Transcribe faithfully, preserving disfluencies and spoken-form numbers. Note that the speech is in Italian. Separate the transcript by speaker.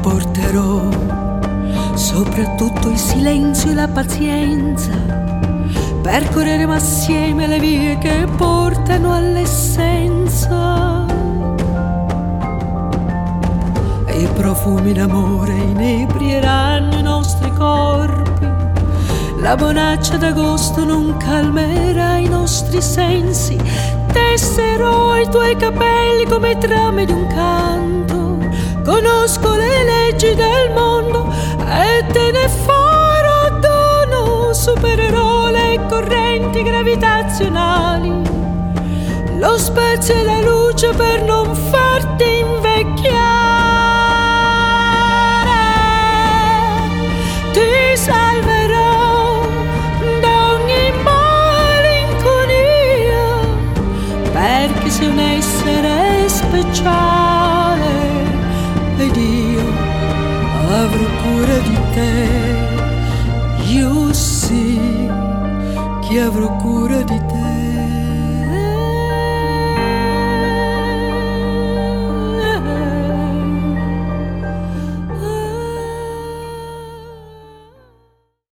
Speaker 1: porterò soprattutto il silenzio e la pazienza. Percorreremo assieme le vie che portano all'essenza. E i profumi d'amore inebrieranno i nostri corpi. La bonaccia d'agosto non calmerà i nostri sensi. Tesserò i tuoi capelli come trame di un canto. Conosco le leggi del mondo e te ne farò dono. Supererò le correnti gravitazionali, lo spazio e la luce per non farti invecchiare. Ti salverò da ogni malinconia, perché sei un essere speciale ed io avrò cura di te. Io sì che avrò cura di te.